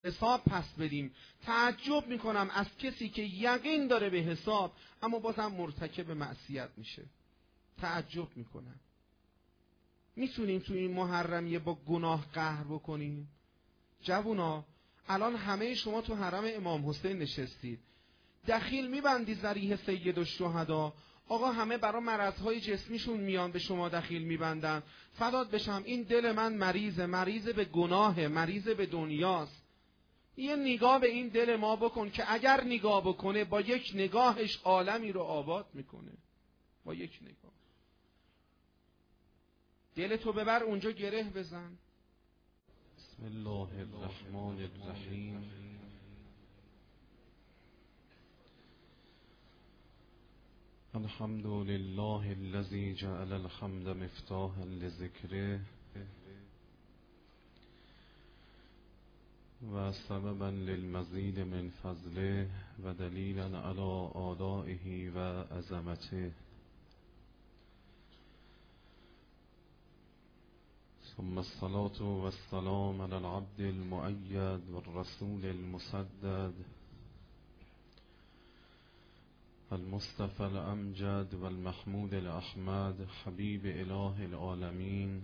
حساب پس بدیم. تعجب میکنم از کسی که یقین داره به حساب اما بازم مرتکب معصیت میشه. تعجب میکنم. میتونیم تو این محرمیه با گناه قهر بکنیم؟ جوونا الان همه شما تو حرم امام حسین نشستید، دخیل میبندی ذریح سید الشهدا، آقا همه برای مرضهای جسمیشون میان به شما دخیل میبندن، فدات بشم این دل من مریضه به گناه، مریضه به دنیاست. یه نگاه به این دل ما بکن که اگر نگاه بکنه با یک نگاهش عالمی رو آباد میکنه. با یک نگاه دلتو ببر اونجا گره بزن. بسم الله الرحمن الرحیم. الحمد لله الذي جعل الحمد مفتاحا لذکره و سببا للمزید من فضله و دلیلا علی آلائه و عظمته. ثم الصلاة والسلام على العبد المؤيد والرسول المسدد المصطفى الأمجد والمحمود الأحمد حبيب إله العالمين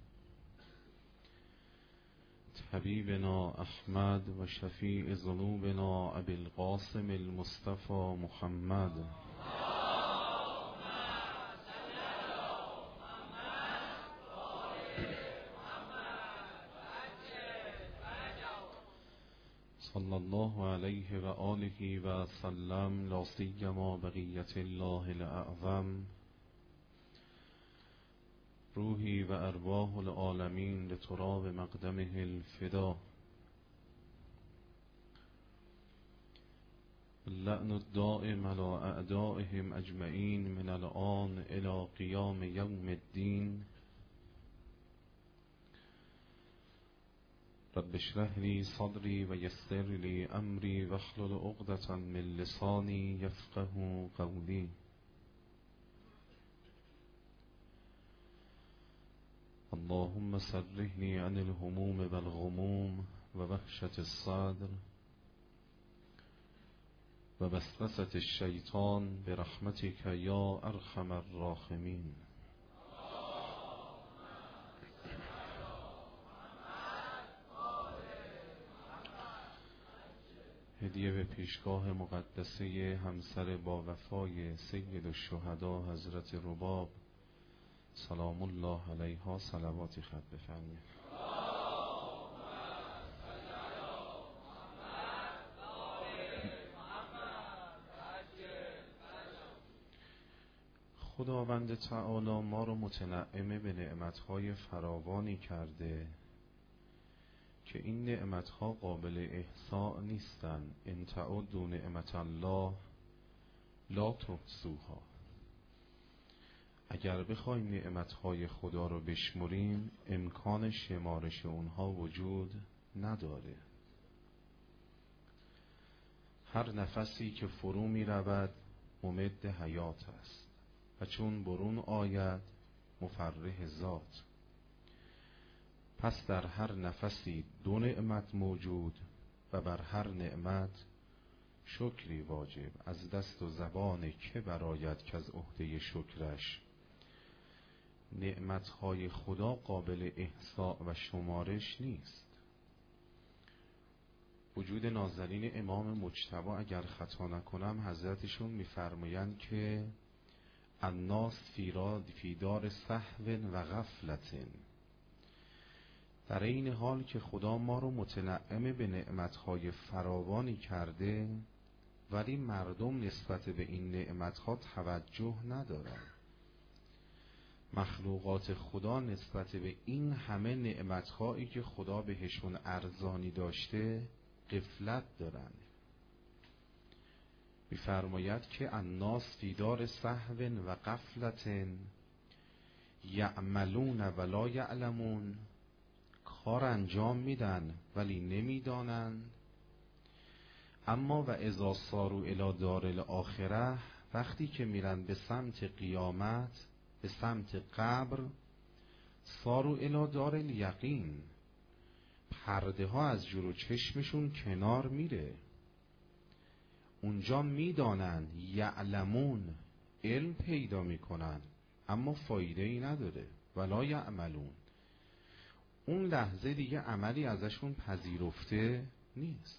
حبيبنا أحمد وشفيع ذنوبنا أبي القاسم المصطفى محمد صلى الله عليه وآله وسلم لا سيما بقية الله الأعظم روحي وأرواح العالمين لتراب مقدمه الفدا. اللعن الدائم على أعدائهم أجمعين من الآن إلى قيام يوم الدين. رب اشرح لي صدري ويسر لي أمري واحلل عقدة من لساني يفقه قولي. اللهم سرحني عن الهموم والغموم ووحشة الصدر ووسوسة الشيطان برحمتك يا أرحم الراحمين. هدیه به پیشگاه مقدسه همسر با وفای سید الشهدا حضرت رباب سلام الله علیها صلواتی خط بفرمایید. خداوند تعالی ما رو متنعم به نعمتهای فراوانی کرده که این نعمتها قابل احصاء نیستن. ان تعدوا نعمت الله لا تحصوها. اگر بخوایم نعمتهای خدا رو بشمریم امکان شمارش اونها وجود نداره. هر نفسی که فرو می رود ممد حیات است و چون برون آید مفرح ذات. پس در هر نفسی دو نعمت موجود و بر هر نعمت شکری واجب. از دست و زبان که براید که از عهده شکرش نعمتهای خدا قابل احصاء و شمارش نیست. وجود نازنین امام مجتبی اگر خطا نکنم حضرتشون میفرمایند که الناس فی دار سهو و غفلت. در این حال که خدا ما رو متنعم به نعمتهای فراوانی کرده ولی مردم نسبت به این نعمتها توجه ندارند. مخلوقات خدا نسبت به این همه نعمتهایی که خدا بهشون ارزانی داشته غفلت دارند. می‌فرماید که الناس فی دار سهو و غفلت یعملون ولا یعلمون. کار انجام میدن ولی نمیدانند. اما و اذا صاروا الی دار الاخره، وقتی که میرن به سمت قیامت، به سمت قبر، صاروا الی دار الیقین، پرده ها از جلو چشمشون کنار میره. اونجا میدانن، یعلمون، علم پیدا میکنن، اما فایده ای نداره. ولا یعملون، اون لحظه دیگه عملی ازشون پذیرفته نیست.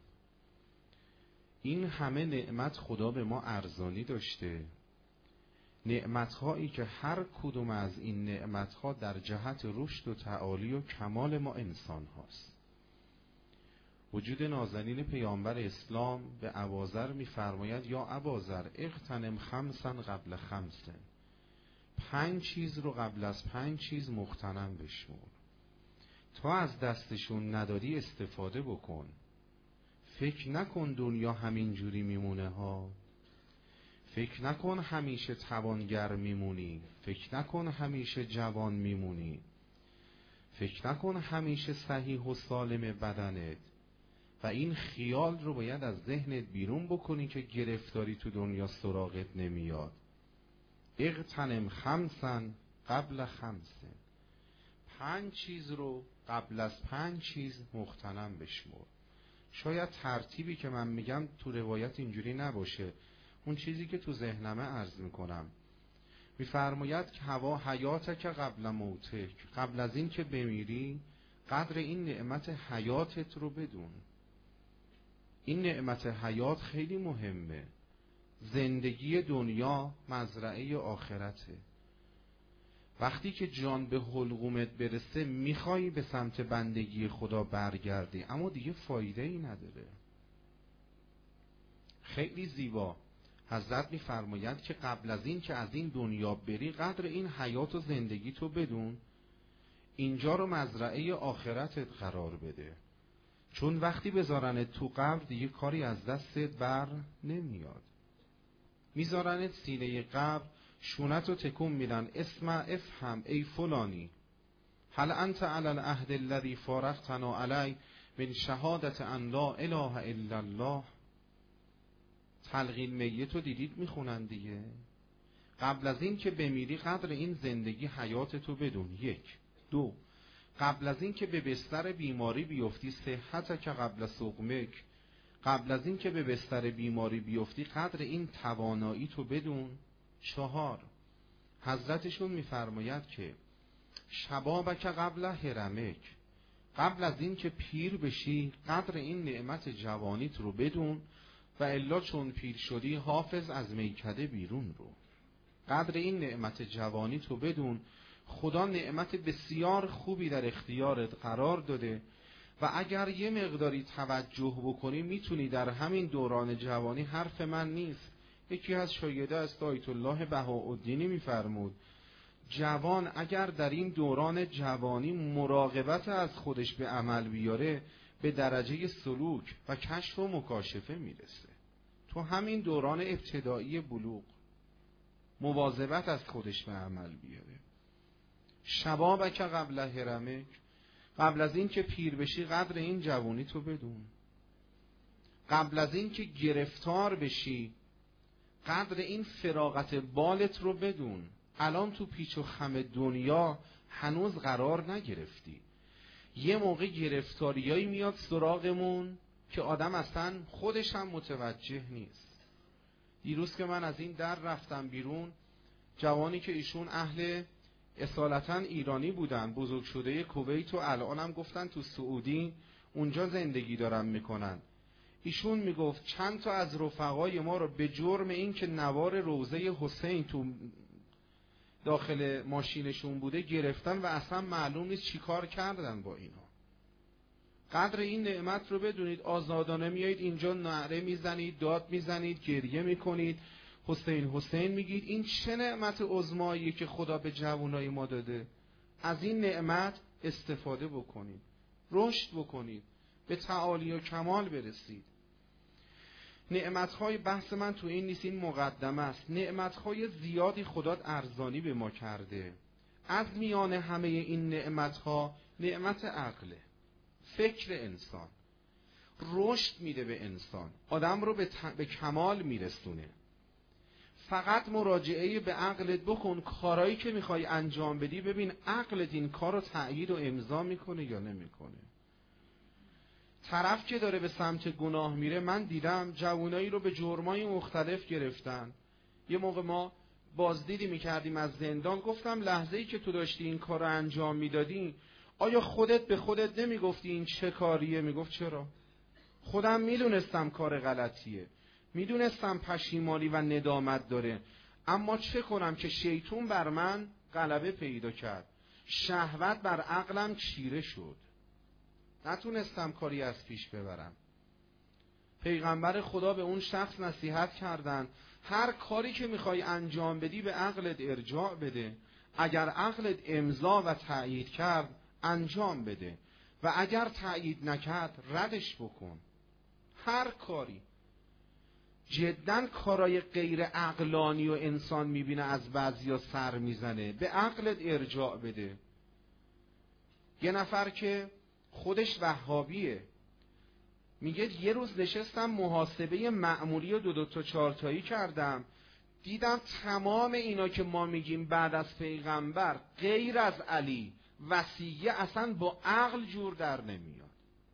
این همه نعمت خدا به ما ارزانی داشته، نعمت‌هایی که هر کدوم از این نعمت‌ها در جهت رشد و تعالی و کمال ما انسان هاست. وجود نازنین پیامبر اسلام به ابوذر می‌فرماید یا ابوذر اغتنم خمسا قبل خمس، 5 چیز رو قبل از 5 چیز مغتنم بشمر. تا از دستشون نداری استفاده بکن. فکر نکن دنیا همین جوری میمونه ها. فکر نکن همیشه توانگر میمونی. فکر نکن همیشه جوان میمونی. فکر نکن همیشه صحیح و سالم بدنت. و این خیال رو باید از ذهنت بیرون بکنی که گرفتاری تو دنیا سراغت نمیاد. اغتنم خمسا قبل خمسه، 5 چیز رو قبل از 5 چیز مغتنم بشمر. شاید ترتیبی که من میگم تو روایت اینجوری نباشه، اون چیزی که تو ذهنمه عرض میکنم. میفرماید که حیاتک قبل موتک، قبل از این که بمیری قدر این نعمت حیاتت رو بدون. این نعمت حیات خیلی مهمه. زندگی دنیا مزرعه آخرته. وقتی که جان به حلقومت برسه میخوای به سمت بندگی خدا برگردی، اما دیگه فایده ای نداره. خیلی زیبا حضرت میفرماید که قبل از این که از این دنیا بری قدر این حیات و زندگی تو بدون، اینجا رو مزرعه آخرتت قرار بده. چون وقتی بذارنت تو قبر دیگه کاری از دستت بر نمیاد. میذارنت سینه قبر، شونت رو تکون میدن، اسمع افهم ای فلانی، هل انت علی العهد الذی فارقتنا علی من شهادت ان لا اله الا الله. تلقین میت رو دیدید میخونن دیگه. قبل از این که بمیری قدر این زندگی حیاتتو بدون. 1. 2. قبل از این که به بستر بیماری بیفتی صحت که قبل سقمک، قبل از این که به بستر بیماری بیفتی قدر این توانایی تو بدون. 4. حضرتشون میفرماید که شبابک قبل هرمک، قبل از این که پیر بشی قدر این نعمت جوانیت رو بدون، و الا چون پیر شدی حافظ از میکده بیرون رو. قدر این نعمت جوانیت رو بدون. خدا نعمت بسیار خوبی در اختیارت قرار داده و اگر یه مقداری توجه بکنی میتونی در همین دوران جوانی، حرف من نیست، یکی از شایده است آیت الله بهاءالدینی میفرمود جوان اگر در این دوران جوانی مراقبت از خودش به عمل بیاره به درجه سلوک و کشف و مکاشفه میرسه. تو همین دوران ابتدایی بلوغ مواظبت از خودش به عمل بیاره. شبابک قبل هرمک، قبل از این که پیر بشی قدر این جوانی تو بدون. قبل از این که گرفتار بشی قدر این فراغت بالت رو بدون. الان تو پیچ و خم دنیا هنوز قرار نگرفتی. یه موقع گرفتاریایی میاد سراغمون که آدم اصلا خودش هم متوجه نیست. دیروز که من از این در رفتم بیرون، جوانی که ایشون اهل اصالتا ایرانی بودن، بزرگ شده کویت و الان هم گفتن تو سعودی اونجا زندگی دارن میکنن، ایشون میگفت چند تا از رفقای ما رو به جرم این که نوار روضه حسین تو داخل ماشینشون بوده گرفتن و اصلا معلوم نیست چی کار کردن با اینا. قدر این نعمت رو بدونید. آزادانه میایید اینجا نعره میزنید، داد میزنید، گریه میکنید، حسین حسین میگید. این چه نعمت عظماییه که خدا به جوانای ما داده. از این نعمت استفاده بکنید، رشد بکنید، به تعالی و کمال برسید. نعمتهای بحث من تو این نیست، این مقدمه است. نعمتهای زیادی خدا ارزانی به ما کرده. از میان همه این نعمتها نعمت عقله، فکر انسان، رشد میده به انسان، آدم رو به کمال میرسونه. فقط مراجعه به عقلت بکن، کارایی که میخوای انجام بدی ببین عقلت این کار رو تأیید و امضا میکنه یا نمیکنه. طرف که داره به سمت گناه میره، من دیدم جوانایی رو به جرمای مختلف گرفتن. یه موقع ما بازدیدی میکردیم از زندان، گفتم لحظه‌ای که تو داشتی این کار رو انجام میدادی، آیا خودت به خودت نمیگفتی این چه کاریه؟ میگفت چرا؟ خودم میدونستم کار غلطیه، میدونستم پشیمانی و ندامت داره، اما چه کنم که شیطون بر من غلبه پیدا کرد، شهوت بر عقلم چیره شد، نتونستم کاری از پیش ببرم. پیغمبر خدا به اون شخص نصیحت کردن هر کاری که میخوای انجام بدی به عقلت ارجاع بده، اگر عقلت امضا و تأیید کرد انجام بده و اگر تأیید نکرد ردش بکن. هر کاری. جداً کارای غیر عقلانی و انسان میبینه از بعضیا سر میزنه، به عقلت ارجاع بده. یه نفر که خودش وهابیه میگه یه روز نشستم محاسبه معمولی و دو تا چارتایی کردم، دیدم تمام اینا که ما میگیم بعد از پیغمبر غیر از علی وصیه اصلا با عقل جور در نمیاد.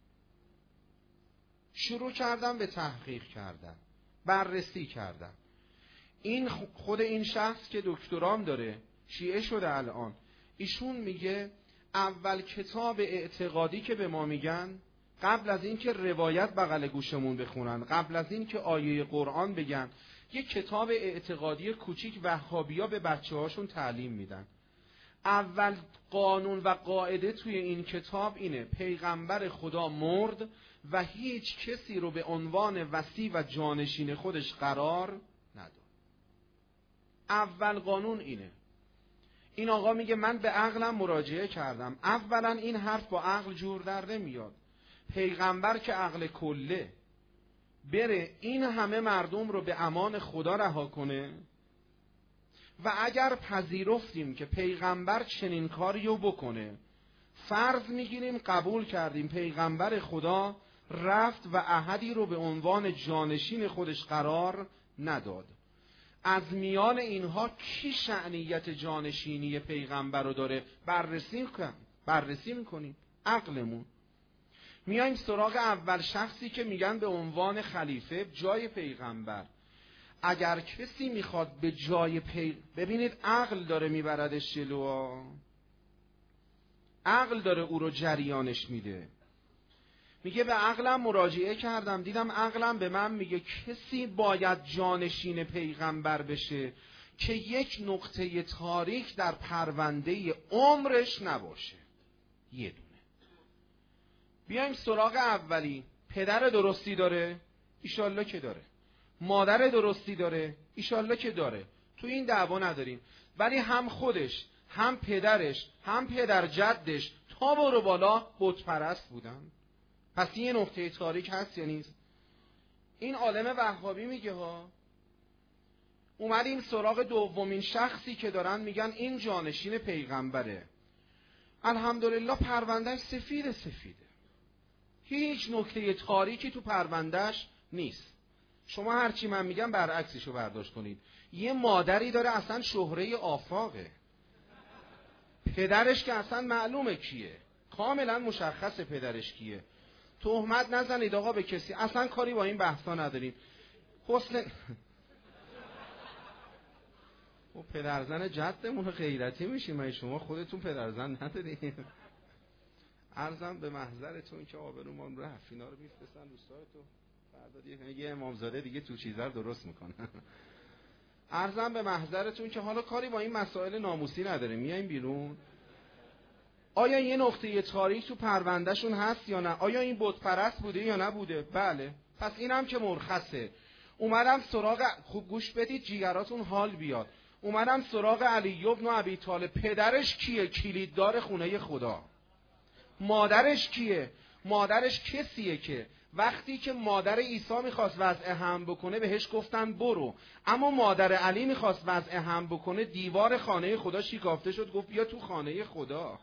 شروع کردم به تحقیق کردن، بررسی کردم. این خود این شخص که دکترام داره، شیعه شده الان، ایشون میگه اول کتاب اعتقادی که به ما میگن، قبل از این که روایت بغل گوشمون بخونن، قبل از این که آیه قرآن بگن، یک کتاب اعتقادی کوچیک وهابیا به بچه هاشون تعلیم میدن. اول قانون و قاعده توی این کتاب اینه: پیغمبر خدا مرد و هیچ کسی رو به عنوان وصی و جانشین خودش قرار نداد. اول قانون اینه. این آقا میگه من به عقلم مراجعه کردم، اولا این حرف با عقل جور در نمیاد. پیغمبر که عقل کله بره این همه مردم رو به امان خدا رها کنه و اگر پذیرفتیم که پیغمبر چنین کاریو بکنه، فرض میگیریم قبول کردیم پیغمبر خدا رفت و احدی رو به عنوان جانشین خودش قرار نداد، از میان اینها کی شأنیت جانشینی پیغمبر رو داره؟ بررسی میکنیم عقلمون، میایم سراغ اول شخصی که میگن به عنوان خلیفه جای پیغمبر. اگر کسی میخواد به جای ببینید عقل داره میبردش جلو، عقل داره او رو جریانش میده. میگه به عقلم مراجعه کردم، دیدم عقلم به من میگه کسی باید جانشین پیغمبر بشه که یک نقطه تاریک در پرونده عمرش نباشه. یه دونه. بیایم سراغ اولی. پدر درستی داره؟ ایشالله که داره. مادر درستی داره؟ ایشالله که داره. تو این دعوا نداریم. ولی هم خودش، هم پدرش، هم پدر جدش تا برو بالا بت پرست بودن. پس این یه نقطه تاریک هست یا نیست؟ این عالم وهابی میگه ها. اومدیم سراغ دومین شخصی که دارن میگن این جانشین پیغمبره. الحمدلله پروندهش سفیده. هیچ نکته تاریکی تو پروندهش نیست. شما هرچی من میگم برعکسشو برداشت کنید. یه مادری داره اصلا شهره آفاقه. پدرش که اصلا معلومه کیه. کاملا مشخصه پدرش کیه. تهمت نزنید آقا به کسی، اصلا کاری با این بحثا نداریم. حسن و پدرزن جدمون غیرتی میشیم، من شما خودتون پدرزن ندارید. عرضم به محضرتون که آبرومان رفت، اینا رو میفرستن دوستایتون، فردا یه امامزاده دیگه تو چیزا رو درست میکنه. عرضم به محضرتون که حالا کاری با این مسائل ناموسی نداریم، میایم بیرون. آیا یه نقطه تاریک تو پروندهشون هست یا نه؟ آیا این بت پرست بوده یا نبوده؟ بله. پس اینم که مرخصه. اومدم سراغ، خوب گوش بدید جیگراتون حال بیاد، اومدم سراغ علی بن ابی طالب. پدرش کیه؟ کلیددار خونه خدا. مادرش کیه؟ مادرش کسیه که وقتی که مادر عیسی میخواست وضع حمل بکنه بهش گفتن برو، اما مادر علی میخواست وضع حمل بکنه دیوار خانه خدا شکافته شد، گفت بیا تو خانه خدا.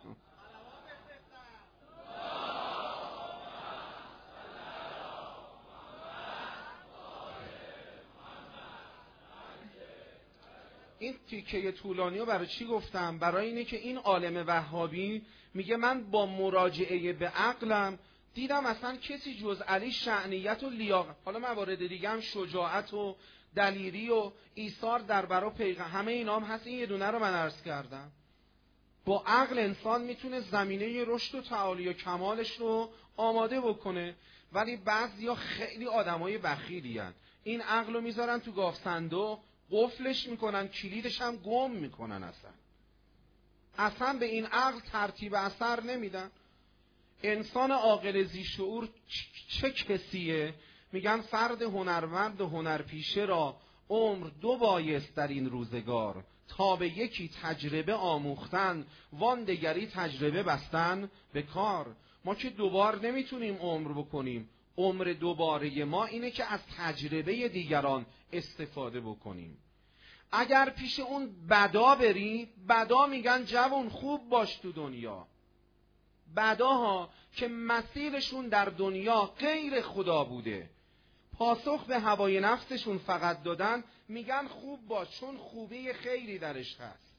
این تیکه طولانی رو برای چی گفتم؟ برای اینه که این عالم وهابی میگه من با مراجعه به عقلم دیدم اصلا کسی جز علی شأنیت و لیاقت، حالا موارد دیگه هم شجاعت و دلیری و ایثار در برابر پیغمبر، همه اینا هم هست، این یه دونه رو من عرض کردم. با عقل انسان میتونه زمینه رشد و تعالی و کمالش رو آماده بکنه، ولی بعضیا خیلی آدمای بخیلی هن. این عقل رو میذارن تو گاف صندوق، قفلش میکنن، کلیدش هم گم میکنن، اصلا به این عقل ترتیب اثر نمیدن. انسان عاقل ذی شعور چه کسیه؟ میگن فرد هنرمند و هنرپیشه را عمر دو بایست در این روزگار، تا به یکی تجربه آموختن وان دگری تجربه بستن به کار. ما که دوبار نمیتونیم عمر بکنیم، عمر دوباره ما اینه که از تجربه دیگران استفاده بکنیم. اگر پیش اون بدا بری، بدا میگن جوان خوب باش تو دنیا، بداها که مسیرشون در دنیا غیر خدا بوده، پاسخ به هوای نفسشون فقط دادن، میگن خوب باش چون خوبی خیری درش هست.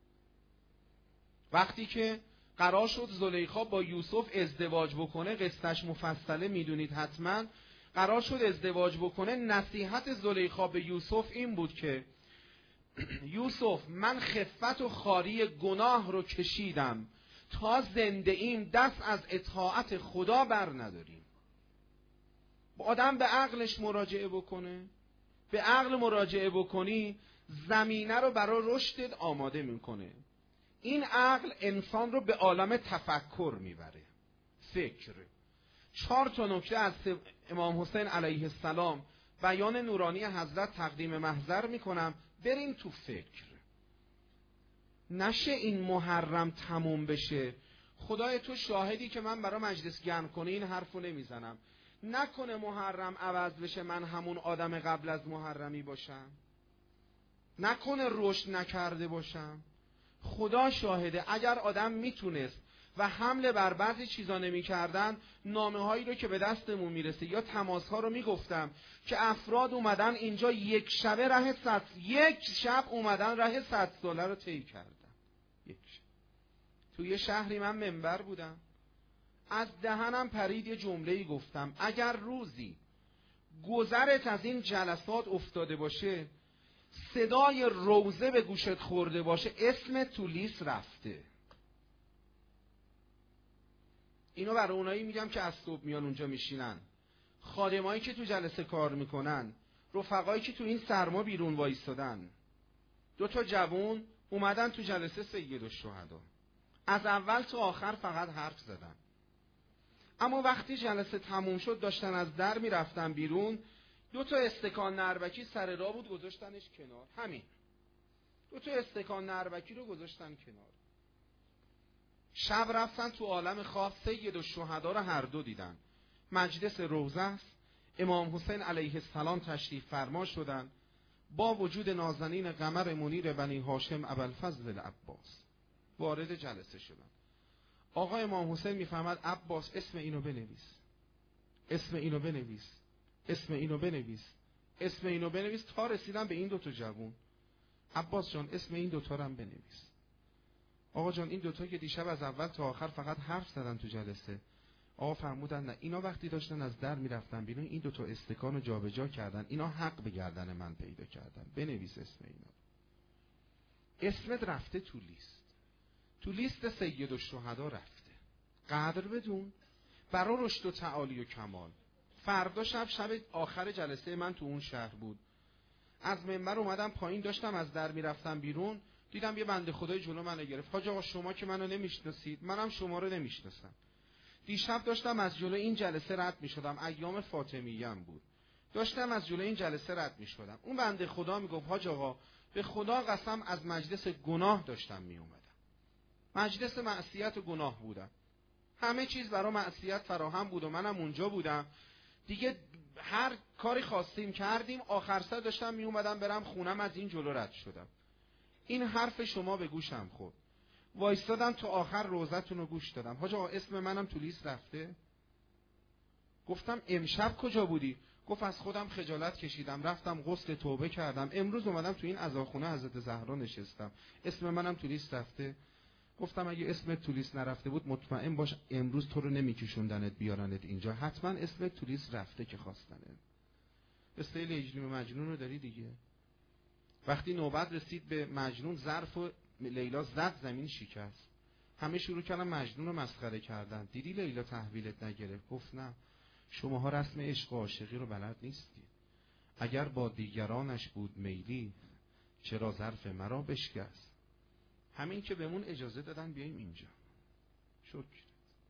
وقتی که قرار شد زلیخا با یوسف ازدواج بکنه، قصهش مفصله میدونید حتما، قرار شد ازدواج بکنه، نصیحت زلیخا به یوسف این بود که یوسف من خفت و خواری گناه رو کشیدم، تا زنده ایم دست از اطاعت خدا بر نداریم. آدم به عقلش مراجعه بکنه، به عقل مراجعه بکنی زمینه رو برای رشدت آماده میکنه. این عقل انسان رو به عالم تفکر میبره، فکر. 4 نکته از امام حسین علیه السلام بیان نورانی حضرت تقدیم محضر میکنم، بریم تو فکر. نشه این محرم تموم بشه، خدای تو شاهدی که من برای مجلس گرم کنه این حرفو نمیزنم، نکنه محرم عوض بشه من همون آدم قبل از محرمی باشم، نکنه رشد نکرده باشم. خدا شاهده اگر آدم میتونست و حمله بر بعضی چیزا نمیکردن، نامه هایی رو که به دستمون میرسه یا تماس ها رو میگفتم که افراد اومدن اینجا یک شب اومدن ره 100 ساله رو طی کردن. توی یه شهری من منبر بودم، از دهنم پرید یه جمله‌ای گفتم، اگر روزی گذرت از این جلسات افتاده باشه، صدای روزه به گوشت خورده باشه، اسم تو لیست رفته. اینو برای اونایی میگم که از صبح میان اونجا میشینن، خادمایی که تو جلسه کار میکنن، رفقایی که تو این سرما بیرون وایستادن. 2 جوون اومدن تو جلسه سید الشهدا، از اول تا آخر فقط حرف زدن، اما وقتی جلسه تموم شد داشتن از در میرفتن بیرون، 2 استکان نربکی سر راه بود گذاشتنش کنار، همین 2 استکان نربکی رو گذاشتن کنار. شب رفتن تو عالم خواب، سید الشهدا رو هر دو دیدن. مجلس روضه است، امام حسین علیه السلام تشریف فرما شدن با وجود نازنین قمر منیر بنی هاشم ابوالفضل العباس وارد جلسه شدن. آقا امام حسین میفهمد عباس اسم اینو بنویس، اسم اینو بنویس، اسم اینو بنویس، اسم اینو بنویس، تا رسیدن به این 2 جوون. عباس جان اسم این 2 رو هم بنویس. آقا جان این 2 که دیشب از اول تا آخر فقط حرف زدن تو جلسه. آقا فرمودن نه، اینا وقتی داشتن از در میرفتن بیرون این 2 استکان رو جابجا کردن، اینا حق به گردن من پیدا کردن، بنویس اسم اینا. اسمت رفته تو لیست، تو لیست سید الشهدا رفته. قدر بدون برای رشد و تعالی و کمال. فردا شب آخر جلسه من تو اون شهر بود، از منبر اومدم پایین، داشتم از در میرفتم بیرون، دیدم یه بنده خدای جلو منو گرفت. حاج آقا شما که منو نمیشناسید، منم شما رو نمیشناسم. دیشب داشتم از جلو این جلسه رد میشدم، ایام فاطمیه‌ام بود، داشتم از جلو این جلسه رد میشدم. اون بنده خدا میگفت حاج آقا به خدا قسم از مجلس گناه داشتم میومدم، مجلس معصیت و گناه بودم، همه چیز برای معصیت فراهم بود و منم اونجا بودم دیگه. هر کاری خواستیم کردیم، آخر سر داشتم می اومدم برم خونم، از این جلو رد شدم. این حرف شما به گوشم خورد، وایستادم تا آخر روزتون رو گوش دادم. حاج آقا اسم منم تو لیست رفته؟ گفتم امشب کجا بودی؟ گفت از خودم خجالت کشیدم رفتم غسل توبه کردم، امروز اومدم تو این عزاخونه حضرت زهرا نشستم، اسم منم تو لیست رفته. گفتم اگه اسمت تو لیست نرفته بود مطمئن باش امروز تو رو نمیکشوندنت بیارنت اینجا، حتما اسمت تو لیست رفته که خواستنه. قصه لیلی و مجنون رو داری دیگه. وقتی نوبت رسید به مجنون، ظرف و لیلا زد زمین شکست. همه شروع کردن مجنون رو مسخره کردن. دیدی لیلا تحویلت نگرفت؟ گفت نه، شماها رسم عشق و عاشقی رو بلد نیستید. اگر با دیگرانش بود میلی، چرا ظرف مرا بشکست؟ همین که بهمون اجازه دادن بیاییم اینجا. شکر.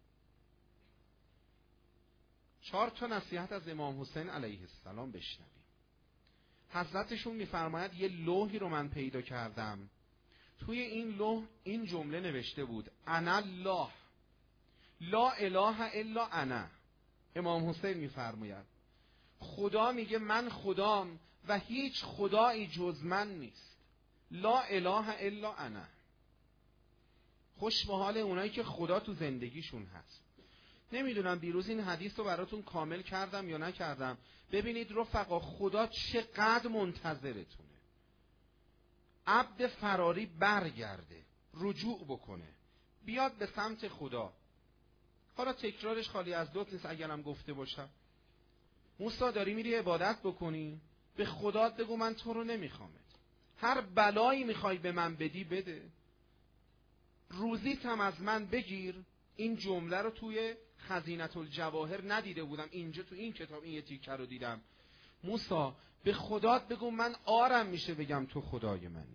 4 تا نصیحت از امام حسین علیه السلام بشنویم. حضرتشون میفرماید یه لوحی رو من پیدا کردم، توی این لوح این جمله نوشته بود: انا الله لا اله الا انا. امام حسین میفرماید خدا میگه من خدام و هیچ خدایی جز من نیست. لا اله الا انا. خوش به حال اونایی که خدا تو زندگیشون هست. نمیدونم دیروز این حدیث رو براتون کامل کردم یا نکردم. ببینید رفقا، خدا چقدر منتظرتونه. عبد فراری برگرده، رجوع بکنه، بیاد به سمت خدا. حالا تکرارش خالی از لطف نیست اگرم گفته باشم. موسی داری میری عبادت بکنی، به خدا بگو من تو رو نمیخوامت. هر بلایی میخوای به من بدی بده، روزیت هم از من بگیر. این جمله رو توی خزینة الجواهر ندیده بودم، اینجا تو این کتاب این یه تیکه رو دیدم. موسی به خدا بگو من آرم میشه بگم تو خدای منی.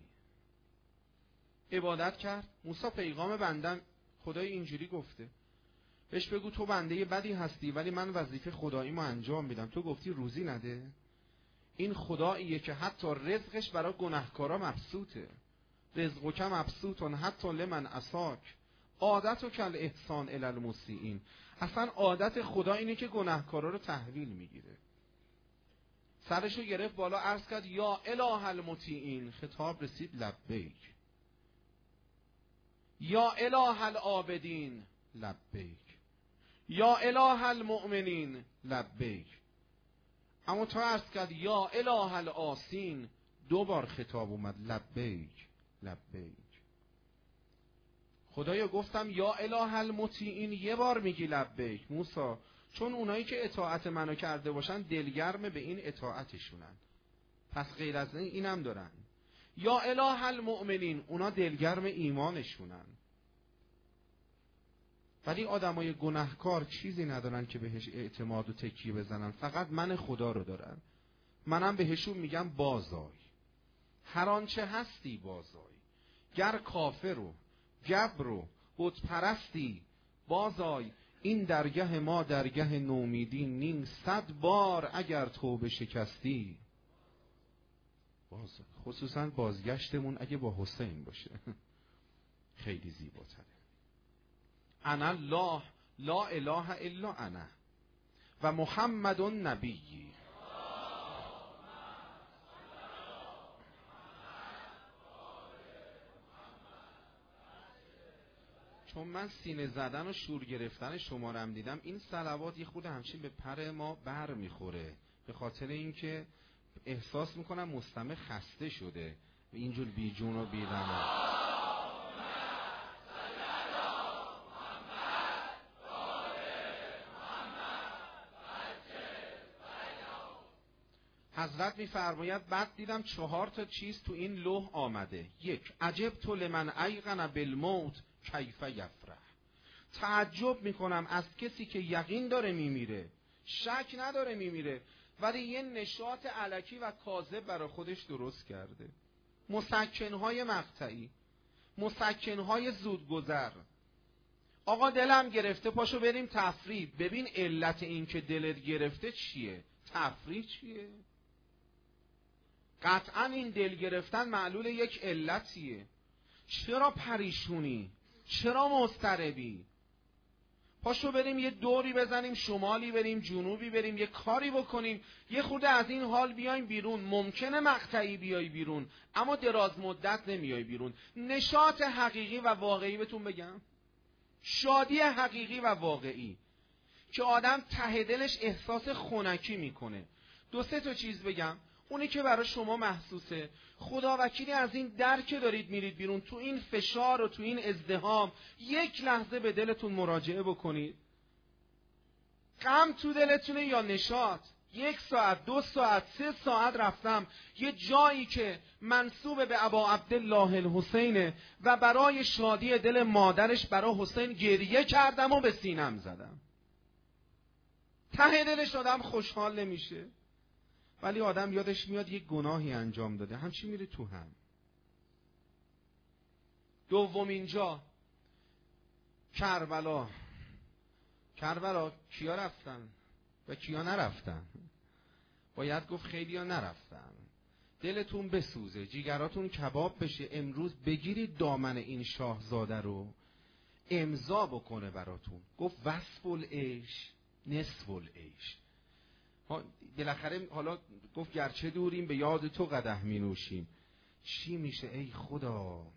عبادت کرد. موسی پیغام بندم خدای اینجوری گفته، بهش بگو تو بنده بدی هستی ولی من وظیفه خداییمو انجام میدم. تو گفتی روزی نده، این خداییه که حتی رزقش برای گناهکارا مبسوطه. رزقک مبسوط حتی لمن عصاک عادتو کل احسان الی المسیئین. اصلا عادت خدا اینه که گناهکارا رو تحویل میگیره. سرشو گرفت بالا، عرض کرد یا اله المطیعین. خطاب رسید لبیک. یا اله العابدین لبیک. یا اله المؤمنین لبیک. اما تا عرض کرد یا اله العاصین، 2 بار خطاب اومد لبیک لبیک. خدایا گفتم یا اله المطیعین، 1 بار میگی لبیک موسی، چون اونایی که اطاعت منو کرده باشن دلگرم به این اطاعتشونن، پس غیر از اینم دارن. یا اله المؤمنین، اونا دلگرم ایمانشونن. ولی آدمای گناهکار چیزی ندارن که بهش اعتماد و تکیه بزنن، فقط من خدا رو دارن. منم بهشون میگم بازای، هر آنچه هستی بازای. گر کافر و جبر و بت پرستی بازای. این درگه ما درگه نومیدی نیم، 100 بار اگر توبه شکستی بازای. خصوصا بازگشتمون اگه با حسین باشه خیلی زیباتره. انا الله لا اله الا انا و محمد نبی. چون من سینه زدن و شور گرفتن شما رو هم دیدم، این صلوات یه خود همچین به پر ما بر میخوره، به خاطر اینکه احساس میکنم مستمع خسته شده اینجور بی جون و بی رمه. حضرت میفرماید بعد دیدم 4 تا چیز تو این لوح آمده. 1 عجبت لمن ایقن بالموت کیف یفرح. تعجب میکنم از کسی که یقین داره میمیره، شک نداره میمیره، ولی یه نشاط الکی و کاذب برای خودش درست کرده. مسکنهای مقطعی، مسکنهای زودگذر. آقا دلم گرفته پاشو بریم تفریح. ببین علت این که دلت گرفته چیه؟ تفریح چیه؟ قطعا این دل گرفتن معلول یک علتیه. چرا پریشونی؟ چرا مضطربی؟ پاشو بریم یه دوری بزنیم، شمالی بریم، جنوبی بریم، یه کاری بکنیم، یه خورده از این حال بیایم بیرون. ممکنه مقطعی بیای بیرون اما دراز مدت نمیای بیرون. نشاط حقیقی و واقعی بهتون بگم، شادی حقیقی و واقعی که آدم ته دلش احساس خنکی میکنه. 2-3 تا چیز بگم. اونی که برای شما محسوسه. خدا وکیلی از این در که دارید میرید بیرون، تو این فشار و تو این ازدحام، یک لحظه به دلتون مراجعه بکنید. غم تو دلتونه یا نشاط؟ 1 ساعت، 2 ساعت، 3 ساعت رفتم یه جایی که منسوب به ابا عبدالله الحسینه و برای شادی دل مادرش برای حسین گریه کردم و به سینم زدم. ته دلش آدم خوشحال نمیشه، ولی آدم یادش میاد یک گناهی انجام داده، همچی میره تو هم. دومین جا کربلا. کربلا کیا رفتن و کیا نرفتن؟ باید گفت خیلی ها نرفتن. دلتون بسوزه، جیگراتون کباب بشه، امروز بگیرید دامن این شاهزاده رو امضا بکنه براتون. گفت وصف العیش نصف العیش. بالاخره حالا گفت گرچه دوریم به یاد تو قدح می نوشیم. چی میشه ای خدا؟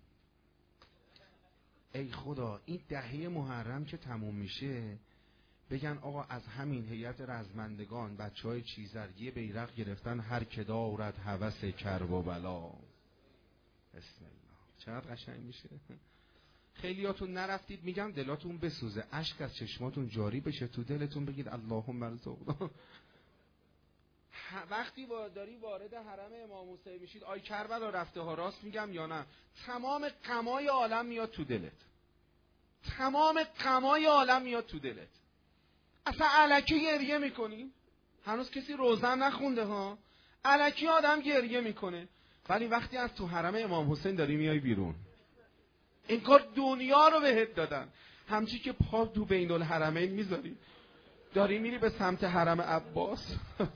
ای خدا این دهه محرم که تموم میشه بگن آقا از همین هیئت رزمندگان بچهای چیزر یه بیرق گرفتن، هر که دارد هوس کرب و بلا. بسم الله. چقدر قشنگ میشه. خیلیاتون نرفتید، میگم دلاتون بسوزه، اشک از چشماتون جاری بشه، تو دلتون بگید اللهم ارزقنا. وقتی داری وارد حرم امام حسین میشید، آی کربلا رفته ها، راست میگم یا نه؟ تمام غمای عالم میاد تو دلت. تمام غمای عالم میاد تو دلت. اصلا الکی گریه میکنی. هنوز کسی روزه نخونده ها، الکی آدم گریه میکنه. ولی وقتی از تو حرم امام حسین داری میای بیرون، انگار دنیا رو بهت دادن. همچی که پا تو بین الحرمین میذاری، داری میری به سمت حرم عباس.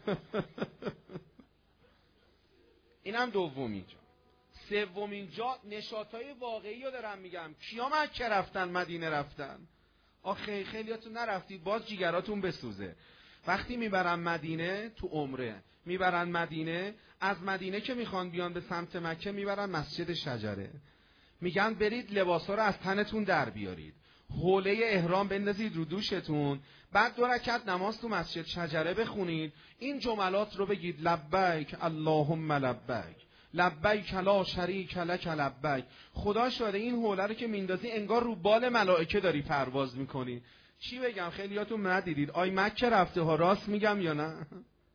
اینم دومین جا. سومین جا نشاطهای واقعی رو دارم میگم. کیا مکه رفتن، مدینه رفتن؟ آخه خیلیاتون نرفتید، باز جیگراتون بسوزه. وقتی میبرن مدینه تو عمره، میبرن مدینه، از مدینه که میخوان بیان به سمت مکه میبرن مسجد شجره، میگن برید لباسا رو از تنتون در بیارید، حوله احرام بندازید رو دوشتون، بعد 2 رکعت نماز تو مسجد شجره بخونید، این جملات رو بگید لبیک اللهم لبیک لبیک لا شریک لک لبیک. خدا شاده این حوله رو که میندازی انگار رو بال ملائکه داری پرواز میکنی. چی بگم، خیلیاتون ندیدید. آی مکه رفته ها، راست میگم یا نه؟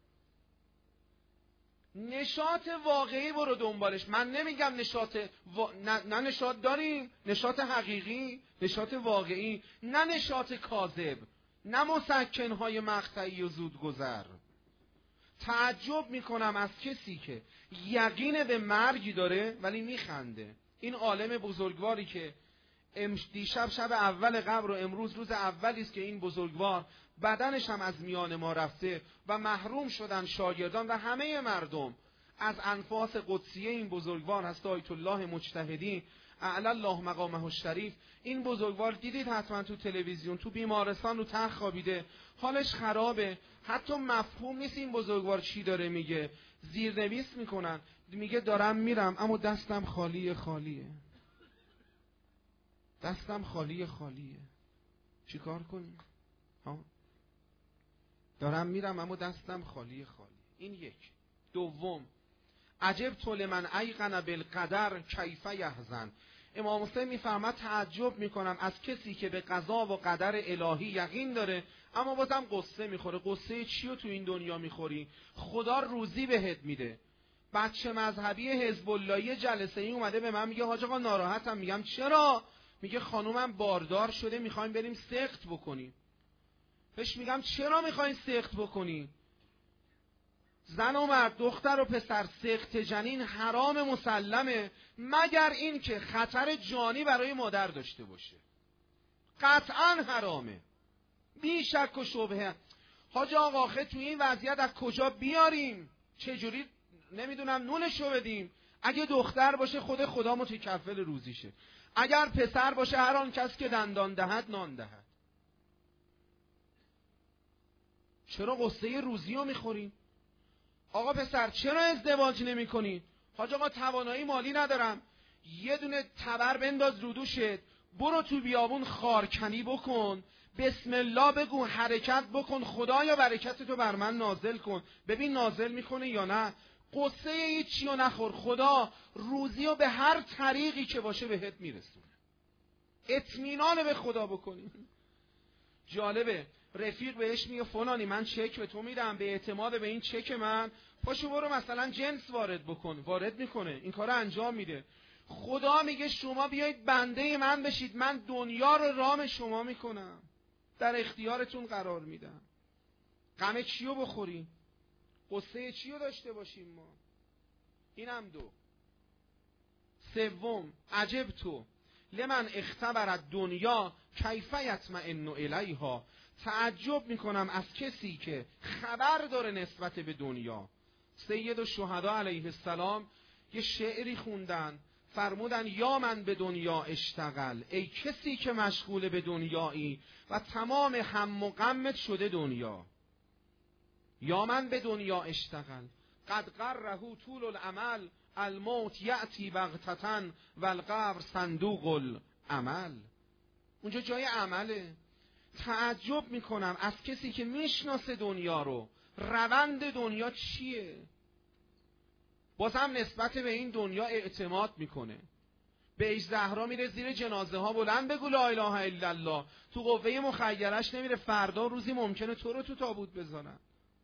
نشاط واقعی برو دنبالش. من نمیگم نشاط نه نشاط داریم، نشاط حقیقی، نشاط واقعی، نه نشاط کاذب، نه مسکنهای مقطعی و زودگذر. تعجب میکنم از کسی که یقین به مرگی داره ولی میخنده. این عالم بزرگواری که دیشب شب اول قبر و امروز روز اولی است که این بزرگوار بدنش هم از میان ما رفته و محروم شدن شاگردان و همه مردم از انفاس قدسیه این بزرگوار هست آیت الله مجتهدی اعلی الله مقامه الشریف. این بزرگوار دیدید حتما تو تلویزیون، تو بیمارستان رو تخت خوابیده، حالش خرابه، حتی مفهوم نیست این بزرگوار چی داره میگه. زیرنویس میکنن، میگه دارم میرم اما دستم خالیه خالیه، دستم خالیه خالیه. چی کار کنیم؟ دارم میرم اما دستم خالیه خالیه. این یک. دوم، عجب لمن ایقن بالقدر کیف یحزن. امام حسین میفرماد تعجب میکنم از کسی که به قضا و قدر الهی یقین داره اما بازم قصه میخوره. قصه چی رو تو این دنیا میخوری؟ خدا روزی بهت میده. بچه مذهبی حزب اللهی جلسه ای اومده به من میگه حاج آقا ناراحتم. میگم چرا؟ میگه خانومم باردار شده، میخوایم بریم سقط بکنیم. بهش میگم چرا میخواین سقط بکنی؟ زن و مرد، دختر و پسر، سقط جنین حرام مسلمه مگر این که خطر جانی برای مادر داشته باشه. قطعا حرامه، بی شک و شبهه. حاج آقا آخه تو این وضعیت از کجا بیاریم؟ چجوری نمیدونم نونشو بدیم؟ اگه دختر باشه خود خدا متکفل روزیشه، اگر پسر باشه هر آن کس که دندان دهد نان دهد. چرا قصه روزی رو میخوریم؟ آقا پسر چرا ازدواج نمی کنی؟ حاج آقا توانایی مالی ندارم. یه دونه تبر بنداز رو دوشت، برو تو بیابون خارکنی بکن، بسم الله بگو، حرکت بکن، خدایا برکت تو بر من نازل کن، ببین نازل میکنه یا نه. قصه هیچی رو نخور، خدا روزی رو به هر طریقی که باشه بهت میرسونه. اطمینان به خدا بکنی. جالبه، رفیق بهش میگه فلانی من چک به تو میدم، به اعتماد به این چک من پاشو برو مثلا جنس وارد بکن. وارد میکنه، این کار انجام میده. خدا میگه شما بیایید بنده من بشید، من دنیا رو رام شما میکنم، در اختیارتون قرار میدم. غم چیو بخوریم؟ قصه چیو داشته باشیم ما؟ اینم دو. سوم، عجب تو لمن اختبرت دنیا کیف یطمئن الیها. تعجب میکنم از کسی که خبر داره نسبت به دنیا. سید الشهدا علیه السلام یه شعری خوندن، فرمودن یا من به دنیا اشتغل، ای کسی که مشغول به دنیایی و تمام هم و غمت شده دنیا. یا من به دنیا اشتغل قد قره طول العمل، الموت یأتی بغتة و القبر صندوق العمل. اونجا جای عمله. تعجب میکنم از کسی که میشناسه دنیا رو، روند دنیا چیه، بازم نسبت به این دنیا اعتماد میکنه. بیش زهرا میره زیر جنازه ها بلند بگو لا اله الا الله، تو قوه مخیرش نمیره فردا روزی ممکنه تو رو تو تابوت بزنن.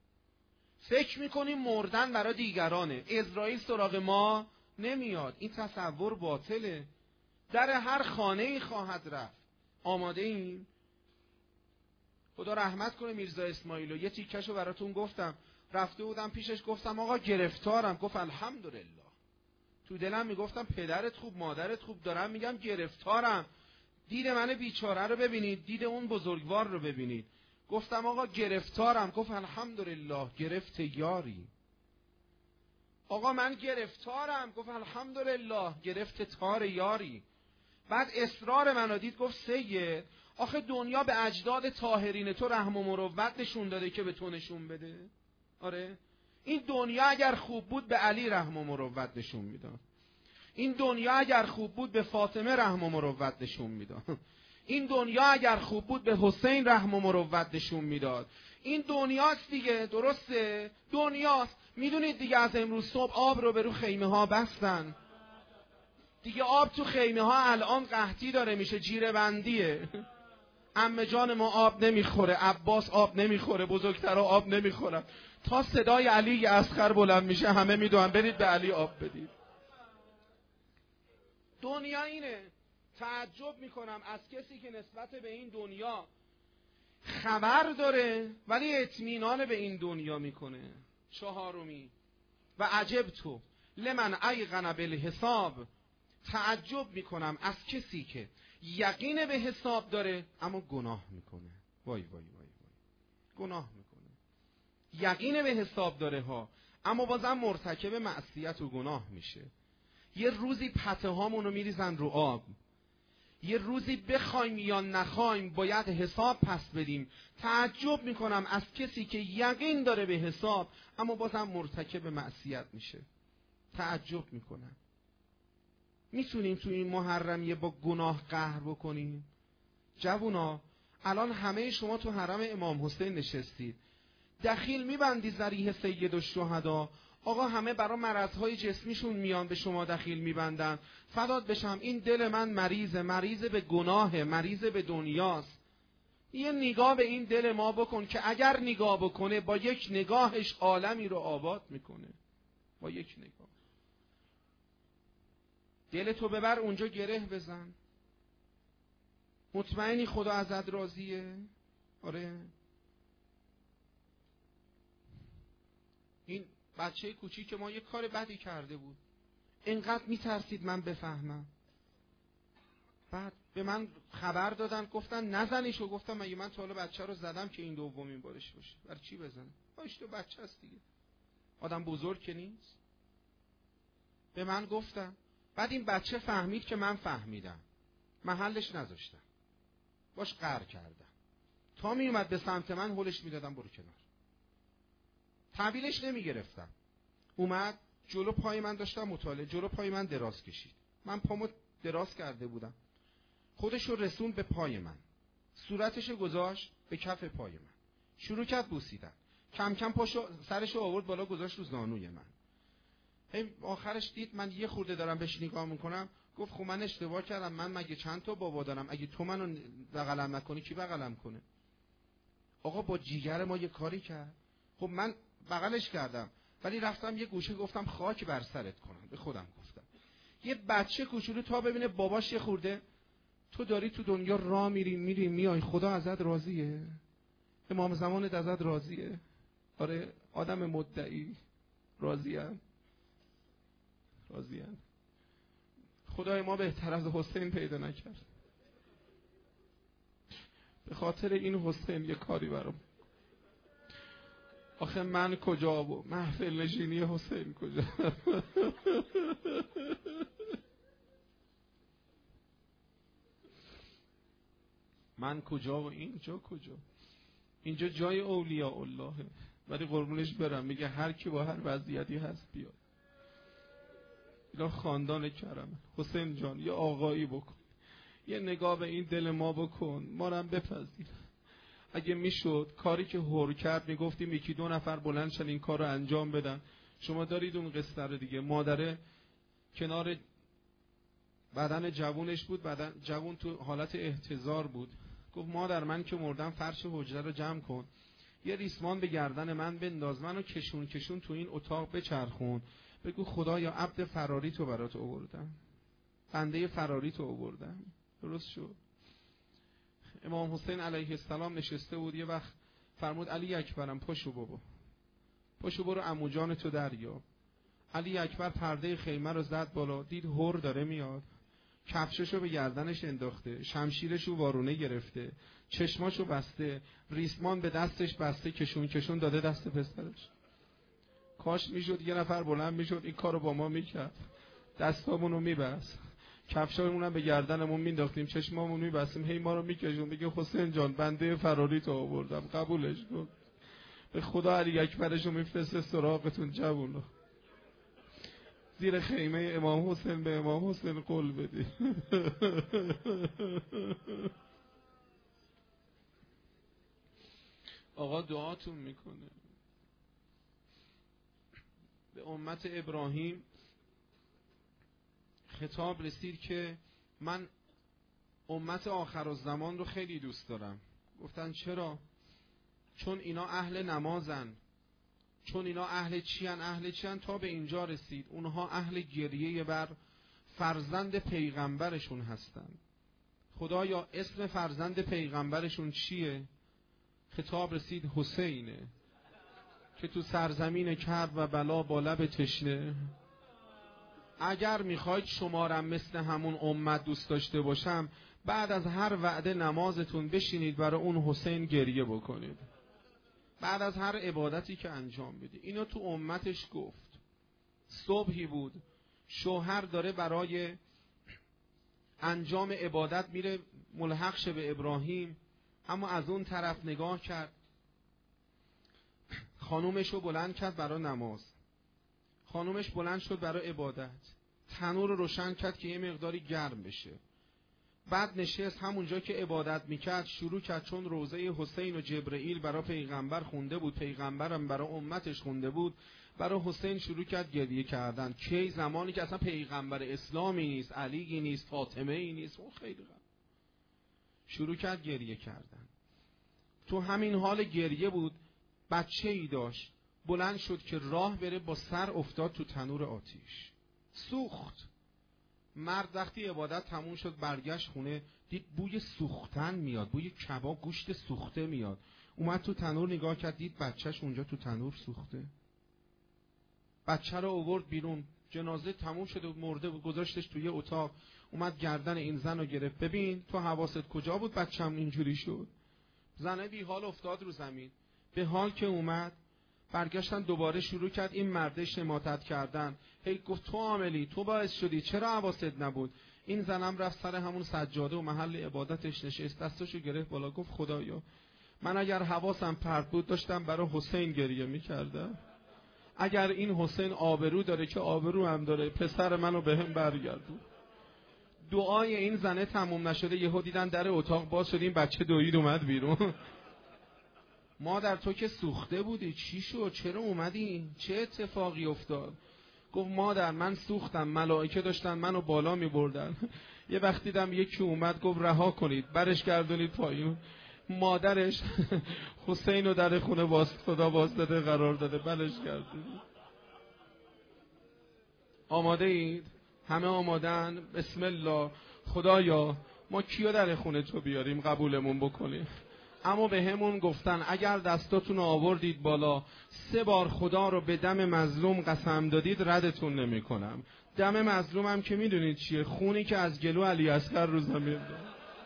فکر میکنیم مردن برای دیگرانه، اسرائیل سراغ ما نمیاد. این تصور باطله. در هر خانه ای خواهد رفت. آماده ایم؟ خدا رحمت کنه میرزا اسماعیلو، یه تیکشو براتون گفتم. رفته بودم پیشش گفتم آقا گرفتارم، گفت الحمدلله. تو دلم میگفتم پدرت خوب مادرت خوب، دارم میگم گرفتارم. دید من بیچاره رو ببینید، دید اون بزرگوار رو ببینید. گفتم آقا گرفتارم، گفت الحمدلله گرفت یاری. آقا من گرفتارم، گفت الحمدلله گرفت تار یاری. بعد اصرار منو دید، گفت سید آخه دنیا به اجداد طاهرین تو رحم و مروت نشون داده که به تو نشون بده. آره این دنیا اگر خوب بود به علی رحم و مروت نشون میداد. این دنیا اگر خوب بود به فاطمه رحم و مروت نشون میداد. این دنیا اگر خوب بود به حسین رحم و مروت نشون میداد. این دنیاست دیگه، درسته؟ دنیاست. میدونید دیگه از امروز صبح آب رو به رو خیمه ها بستن دیگه. آب تو خیمه ها الان قحطی داره میشه، جیره بندیه. عمه جان ما آب نمیخوره، عباس آب نمیخوره، بزرگترها آب نمیخورن. تا صدای علی اصغر بلند میشه همه میدونن برید به علی آب بدید. دنیا اینه. تعجب میکنم از کسی که نسبت به این دنیا خبر داره ولی اطمینان به این دنیا میکنه. چهارمی، و عجب تو لمن ایقن بالحساب. تعجب میکنم از کسی که یقین به حساب داره اما گناه میکنه. وای وای وای وای، گناه میکنه. یقین به حساب داره ها، اما بازم مرتکب معصیت و گناه میشه. یه روزی پته هامونو میریزن رو آب، یه روزی بخوایم یا نخوایم باید حساب پس بدیم. تعجب میکنم از کسی که یقین داره به حساب اما بازم مرتکب معصیت میشه. تعجب میکنم. میتونیم تو این محرمیه با گناه قهر بکنیم؟ جوونا الان همه شما تو حرم امام حسین نشستید، دخیل میبندی ذریح سید الشهدا. آقا همه برای مرضهای جسمیشون میان به شما دخیل میبندن. فدات بشم این دل من مریض به گناه، مریض به دنیاست. یه نگاه به این دل ما بکن که اگر نگاه بکنه با یک نگاهش عالمی رو آباد میکنه. با یک نگاه دلتو ببر اونجا گره بزن. مطمئنی خدا ازت راضیه؟ آره. این بچه کوچیک ما یه کار بدی کرده بود، اینقدر میترسید من بفهمم. بعد به من خبر دادن گفتن نزنیشو. گفتم مگه من تا حالا بچه رو زدم که این دومین بارش باشه؟ برای چی بزنم؟ باش تو بچه هست دیگه، آدم بزرگ که نیست. به من گفتن. بعد این بچه فهمید که من فهمیدم، محلش نذاشتم، باش قهر کردم. تا می اومد به سمت من هلش میدادم برو کنار، تحویلش نمی گرفتم. اومد جلو پای من، داشتم مطالعه، جلو پای من دراز کشید. من پامو دراز کرده بودم. خودشو رسون به پای من، صورتشو گذاشت به کف پای من، شروع کرد بوسیدن. کم کم سرشو آورد بالا گذاشت رو زانوی من. آخرش دید من یه خورده دارم بهش نگاه میکنم، گفت خب من اشتباه کردم، من مگه چند تا بابا دارم؟ اگه تو منو بغلم نکنی کی بغلم کنه؟ آقا با جیگر ما یه کاری کرد. خب من بغلش کردم ولی رفتم یه گوشه گفتم خاک بر سرت کنم، به خودم گفتم. یه بچه کوچولو تا ببینه باباش یه خورده، تو داری تو دنیا راه میری میای، خدا ازت راضیه؟ امام زمانت ازت راضیه؟ آره آدم مدعی راضیه. خدای ما بهتر از حسین پیدا نکرد. به خاطر این حسین یه کاری برام. آخه من کجا و محفل نشینی حسین کجا؟ من کجا و اینجا کجا؟ اینجا جای اولیاء اللهه، ولی قربونش برم میگه هر کی با هر وضعیتی هست بیاد. اینا خاندان کرم. حسین جان یه آقایی بکن، یه نگاه به این دل ما بکن، ما رو هم بپذیر. اگه میشد کاری که هور کرد میگفتیم یکی دو نفر بلند شن این کار رو انجام بدن. شما دارید اون قصه رو دیگه، مادره کنار بدن جوونش بود، بدن جوون تو حالت احتضار بود، گفت مادر من که مردم فرش حجره رو جمع کن، یه ریسمان به گردن من بنداز، منو کشون تو این اتاق بچرخون، بگو خدایا عبد فراری تو برات آوردم، بنده فراری تو آوردم. درست شد. امام حسین علیه السلام نشسته بود، یه وقت فرمود علی اکبرم پاشو بابا، پاشو برو عمو جان تو دریا. علی اکبر پرده خیمه رو زد بالا، دید هور داره میاد، کفششو به گردنش انداخته، شمشیرشو وارونه گرفته، چشماشو بسته، ریسمان به دستش بسته، کشون داده دست پسرش. کاش میشد یه نفر بلند میشد این کارو با ما میکرد، دستامونو میبست، کفشامونم به گردنمون مینداختیم، چشمامون میبستیم، هی ما رو میکشون، بگه حسین جان بنده فراری تو آوردم، قبولش کن. به خدا علی اکبرشو میفرسته سراغتون جوونا. زیر خیمه امام حسین به امام حسین قول بدی. آقا دعاتون میکنه. به امت ابراهیم خطاب رسید که من امت آخرالزمان رو خیلی دوست دارم. گفتن چرا؟ چون اینا اهل نمازن، چون اینا اهل چیان تا به اینجا رسید. اونها اهل گریه بر فرزند پیغمبرشون هستن. خدایا اسم فرزند پیغمبرشون چیه؟ خطاب رسید حسینه که تو سرزمین کرب و بلا با لب تشنه. اگر میخواید شمارم مثل همون امت دوست داشته باشم، بعد از هر وعده نمازتون بشینید برای اون حسین گریه بکنید، بعد از هر عبادتی که انجام بدید. اینو تو امتش گفت. صبحی بود شوهر داره برای انجام عبادت میره ملحق شه به ابراهیم، اما از اون طرف نگاه کرد، خانومشو بلند کرد برای نماز، خانومش بلند شد برای عبادت، تنور رو روشن کرد که یه مقداری گرم بشه، بعد نشست همونجا که عبادت میکرد شروع کرد، چون روضه حسین و جبرئیل برای پیغمبر خونده بود، پیغمبرم برای امتش خونده بود، برای حسین شروع کرد گریه کردن. کی؟ زمانی که اصلا پیغمبر اسلامی نیست، علی نیست، فاطمه ای نیست، اون خیلی قبل شروع کرد گریه کردن. تو همین حال گریه بود، بچه ای داشت، بلند شد که راه بره، با سر افتاد تو تنور آتیش، سوخت. مرد وقتی عبادت تموم شد برگشت خونه، دید بوی سوختن میاد، بوی کباب گوشت سوخته میاد، اومد تو تنور نگاه کرد، دید بچهش اونجا تو تنور سوخته. بچه رو آورد بیرون، جنازه تموم شده بود، مرده بود، گذاشتش توی اتاق. اومد گردن این زن رو گرفت، ببین تو حواست کجا بود بچه‌م اینجوری شد؟ زنه بی حال افتاد رو زمین. به حال که اومد برگشتن دوباره شروع کرد این مرده شماتت کردن. هی گفت تو عاملی، تو باعث شدی، چرا حواست نبود؟ این زنم رفت سر همون سجاده و محل عبادتش نشست، دستشو گرفت بالا، گفت خدایا من اگر حواسم پرت بود داشتم برای حسین گریه میکردم. اگر این حسین آبرو داره که آبرو هم داره، پسر منو بهم برگردون. دعای این زنه تموم نشده، یهو دیدن در اتاق باز شد، این بچه دوید اومد بیرون. مادر تو که سوخته بودی، چی شد؟ چرا اومدی؟ چه اتفاقی افتاد؟ گفت مادر من سوختم، ملائکه داشتن منو بالا می بردن. یه وقت دیدم یکی اومد گفت رها کنید، برش گردونید پایین. مادرش حسین رو در خونه خدا واسطه قرار داده، برش گردونید. آماده اید؟ همه آمادن؟ بسم الله. خدایا ما کیو در خونه تو بیاریم قبولمون بکنیم؟ اما به همون گفتن اگر دستاتون آوردید بالا 3 بار خدا رو به دم مظلوم قسم دادید ردتون نمی کنم. دم مظلوم هم که میدونید چیه؟ خونی که از گلو علی اصغر رو زمین داد.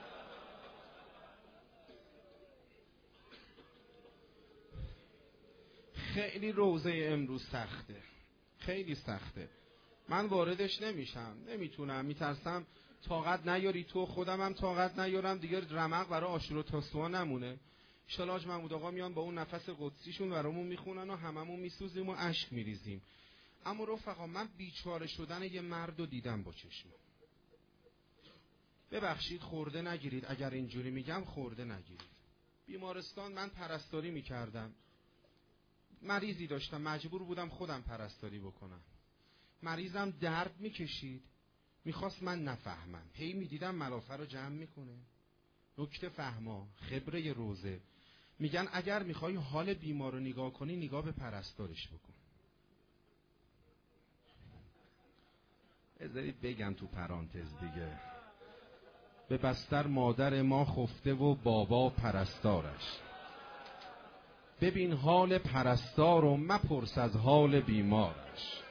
خیلی روزه امروز سخته، خیلی سخته. من واردش نمیشم، نمیتونم، میترسم طاقت نیاری تو، خودم هم طاقت نیارم دیگه، رمق برای عاشور و تاسوعا نمونه. ان شاءالله حاج محمود آقا میان با اون نفس قدسیشون برامون میخونن و هممون میسوزیم و اشک میریزیم. اما رفقا من بیچاره شدن یه مرد رو دیدم با چشمم. ببخشید خورده نگیرید، اگر اینجوری میگم خورده نگیرید. بیمارستان من پرستاری میکردم، مریضی داشتم، مجبور بودم خودم پرستاری بکنم. مریضم درد میکشید، میخواست من نفهمم، هی میدیدم ملافه رو جمع میکنه. نکته فهما، خبره روزه، میگن اگر میخوای حال بیمار رو نگاه کنی، نگاه به پرستارش بکن. بذارید بگم تو پرانتز دیگه، به بستر مادر ما خفته و بابا پرستارش. ببین حال پرستار و مپرس از حال بیمارش.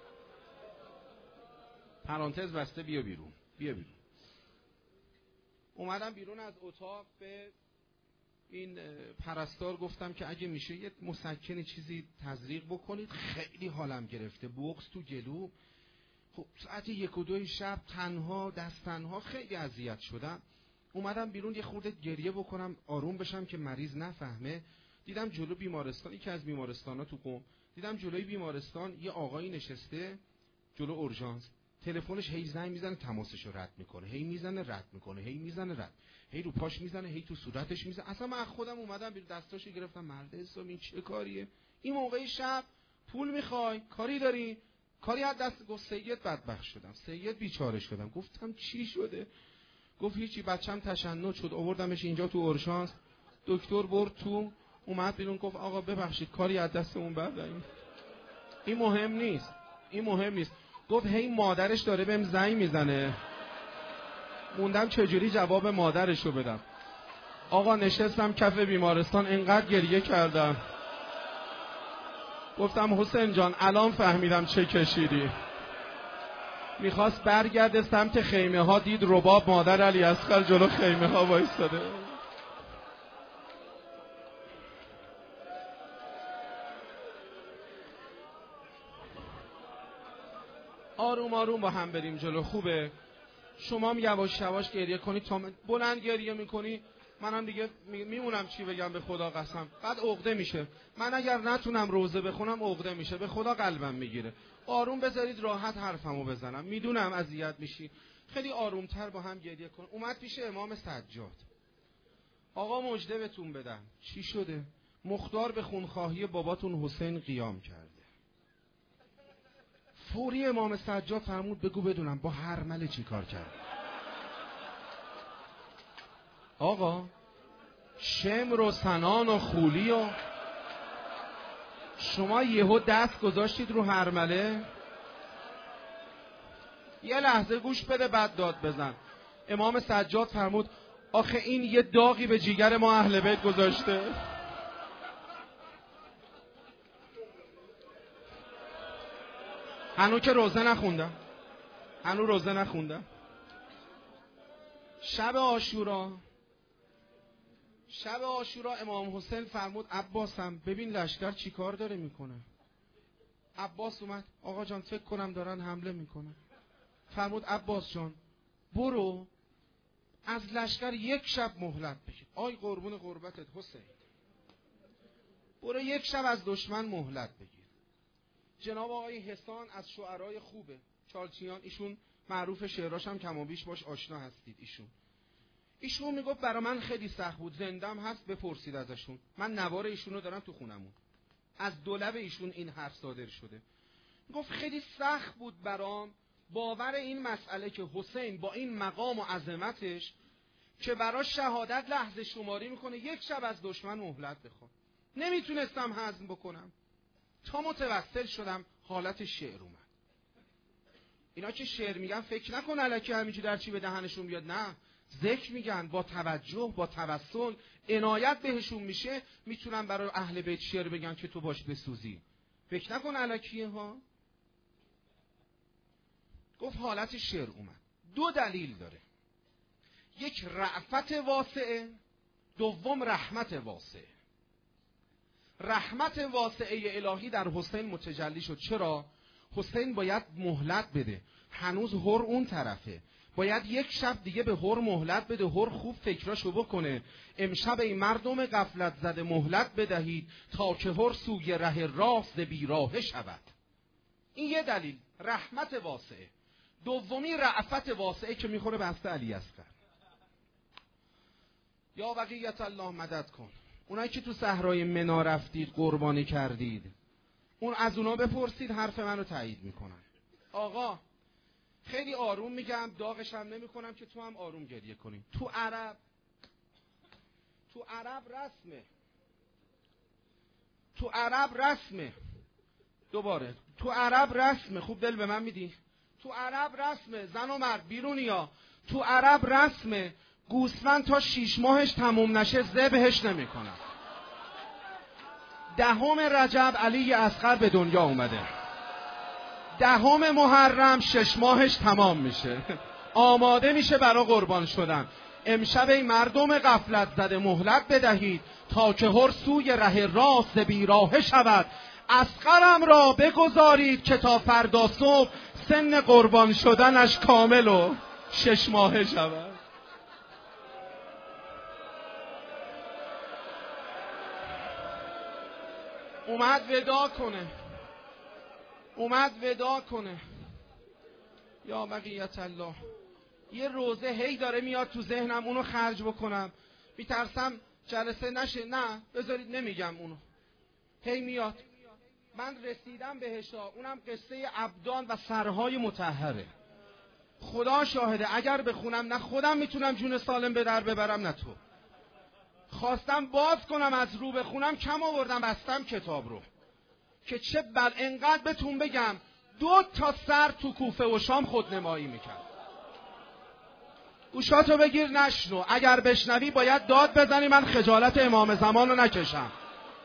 پرانتز بسته، بیا بیرون، بیا بیرون. اومدم بیرون از اتاق، به این پرستار گفتم که اگه میشه یه مسکنی چیزی تزریق بکنید، خیلی حالم گرفته، بغض تو گلو. خب ساعت 1 و 2 شب تنها، دست تنها، خیلی اذیت شدم. اومدم بیرون یه خورده گریه بکنم، آروم بشم که مریض نفهمه. دیدم جلو بیمارستان، یکی از بیمارستانا تو قم، دیدم جلوی بیمارستان یه آقایی نشسته جلو اورژانس، تلفنش هی زنگ میزنه، تماسش رو رد میکنه، هی میزنه رد میکنه، هی میزنه رد، هی رو پاش میزنه، هی تو صورتش میزنه. اصلا من خودم اومدم بیرون، دستاشو گرفتم، مرد حساب این چه کاریه؟ این موقع شب پول میخوای؟ کاری داری؟ کاری از دست. گفت سید بدبخت شدم، سید بیچاره شدم. گفتم چی شده؟ گفت هیچی، بچم تشنج شد، آوردمش اینجا تو اورژانس، دکتر برد تو، اومد بیرون گفت آقا ببخشید کاری از دستمون برداریم، این مهم نیست، این مهم نیست. گفت هی مادرش داره بهم زنگ میزنه. موندم چجوری جواب مادرشو بدم. آقا نشستم کف بیمارستان، انقدر گریه کردم. گفتم حسین جان الان فهمیدم چه کشیدی. میخواست برگرده سمت خیمه ها، دید رباب مادر علی اصغر جلو خیمه ها وایستاده. آروم آروم با هم بریم جلو، خوبه؟ شما هم یواش یواش گریه کنی، تا بلند گریه میکنی منم دیگه میمونم چی بگم، به خدا قسم بعد عقده میشه. من اگر نتونم روزه بخونم عقده میشه، به خدا قلبم میگیره. آروم بذارید راحت حرفمو بزنم، میدونم اذیت میشی، خیلی آرومتر با هم گریه کن. اومد پیش امام سجاد. آقا مژده بهتون بدم. چی شده؟ مختار به خونخواهی باباتون حسین قیام کرده. فوری امام سجاد فرمود بگو بدونم با هرمله چی کار کرد. آقا شمر و سنان و خولی و شما یهو دست گذاشتید رو هرمله؟ یه لحظه گوش بده بعد داد بزن. امام سجاد فرمود آخه این یه داغی به جیگر ما اهل بیت گذاشته. هنو که روزه نخوندم، هنو روزه نخوندم. شب عاشورا امام حسین فرمود عباسم ببین لشکر چی کار داره میکنه. عباس اومد آقا جان فکر کنم دارن حمله میکنن. فرمود عباس جان برو از لشکر 1 شب مهلت بگیر. آی قربون قربتت حسین، برو 1 شب از دشمن مهلت بگیر. جناب آقای حسان از شعرای خوبه، چالچیان، ایشون معروف شعراش هم کم و بیش باش آشنا هستید. ایشون میگفت برای من خیلی سخت بود، زندم هست بپرسید ازشون، من نوار ایشونو دارم تو خونمون، از دولب ایشون این حرف صادر شده. گفت خیلی سخت بود برام باور این مسئله که حسین با این مقام و عظمتش که برای شهادت لحظه شماری میکنه یک شب از دشمن مهلت بخواد. نمیتونستم هضم بکنم تا متوسل شدم حالت شعر اومد. اینا که شعر میگن فکر نکن الکی همینجوری در چی به دهنشون بیاد، نه، ذکر میگن، با توجه، با توسل، عنایت بهشون میشه، میتونن برای اهل بیت شعر بگن که تو باش بسوزی. فکر نکن الکیه ها. گفت حالت شعر اومد. دو دلیل داره، یک رأفت واسعه، دوم رحمت واسعه. رحمت واسعه الهی در حسین متجلی شد. چرا؟ حسین باید مهلت بده، هنوز هر اون طرفه، باید یک شب دیگه به هر مهلت بده، هر خوب فکراشو بکنه. امشب ای مردم غفلت زده مهلت بدهید تا که هر سوی ره راست بیراه شود. این یه دلیل، رحمت واسعه. دومی رأفت واسعه که میخوره به هست علی اصغر. یا بقیت الله مدد کن. اونایی که تو صحرای منا رفتید قربانی کردید، اون از اونا بپرسید، حرف منو تایید میکنن. آقا خیلی آروم میگم، داغش هم نمیکنم که تو هم آروم گریه کنی. تو عرب رسمه دوباره تو عرب رسمه، خوب دل به من میدی؟ تو عرب رسمه، زن و مرد بیرونیا، تو عرب رسمه گوسفند تا 6 ماهش تموم نشه ذبحش نمیکنن. 10 رجب علی اصغر به دنیا اومده، 10 محرم 6 ماهش تمام میشه، آماده میشه برای قربان شدن. امشب ای مردم غفلت زده مهلت بدهید تا که هر سوی ره راست بیراه شود. اصغرم را بگذارید که تا فردا صبح سن قربان شدنش کامل و 6 ماهه شود. اومد ودا کنه. یا بقیت الله. یه روزه هی داره میاد تو ذهنم، اونو خرج بکنم، میترسم جلسه نشه. نه بذارید نمیگم اونو، هی میاد. من رسیدم بهشا، اونم قصه عبدان و سرهای مطهره. خدا شاهده اگر بخونم نه خودم میتونم جون سالم به در ببرم نه تو. خواستم باز کنم از رو بخونم، کم آوردم بستم کتاب رو که چه بل انقدر بهتون بگم 2 تا سر تو کوفه و شام خودنمایی میکرد. گوشاتو بگیر نشنو، اگر بشنوی باید داد بزنی من خجالت امام زمان رو نکشم.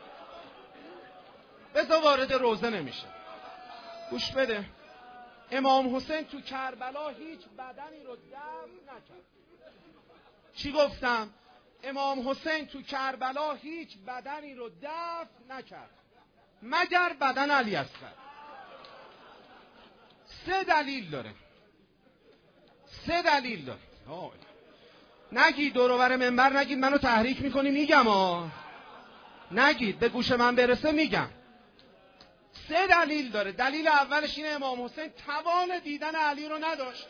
بذار وارد روزه نمیشه. گوش بده. امام حسین تو کربلا هیچ بدنی رو دفن نکرد. چی گفتم؟ امام حسین تو کربلا هیچ بدنی رو دفن نکرد مگر بدن علی اصغر. 3 دلیل داره. نگید دور و بر منبر نگید منو تحریک میکنی، میگم نگید، به گوش من برسه میگم. 3 دلیل داره. دلیل اولش اینه امام حسین توان دیدن علی رو نداشت.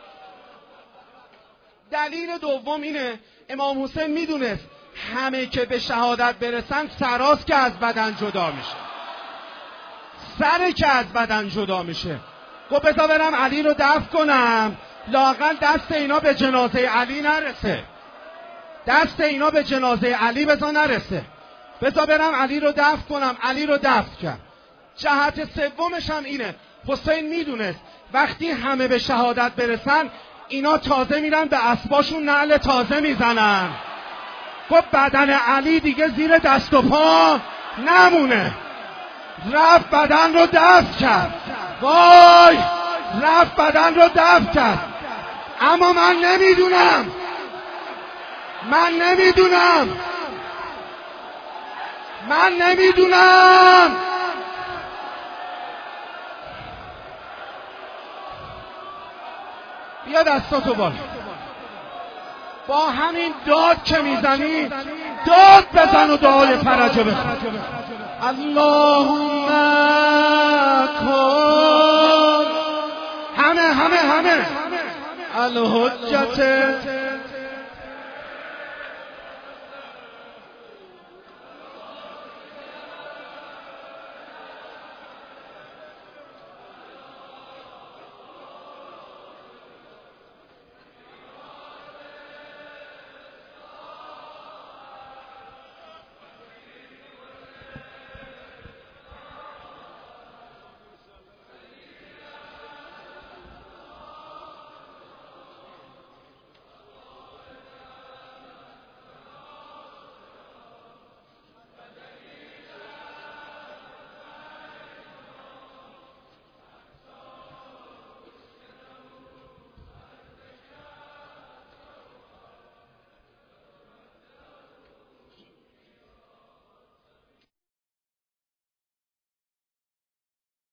دلیل دوم اینه امام حسین میدونست همه که به شهادت برسن سراست که از بدن جدا میشه، سره که از بدن جدا میشه. گفت بذار برم علی رو دفن کنم، لااقل دست اینا به جنازه علی نرسه، دست اینا به جنازه علی بذار نرسه، بذار برم علی رو دفن کنم. علی رو دفن کرد. جهت سومش هم اینه حسین میدونست وقتی همه به شهادت برسن اینا تازه میرن به اسباشون نعل تازه میزنن. گفت بدن علی دیگه زیر دست و پا نمونه. رفت بدن رو دفن کرد. وای، رفت بدن رو دفن کرد. اما من نمیدونم بیا دستاتو بالا. با همین داد که میزنی داد بزن و دعای فرجو بخون. اللهم کن. همه الحجت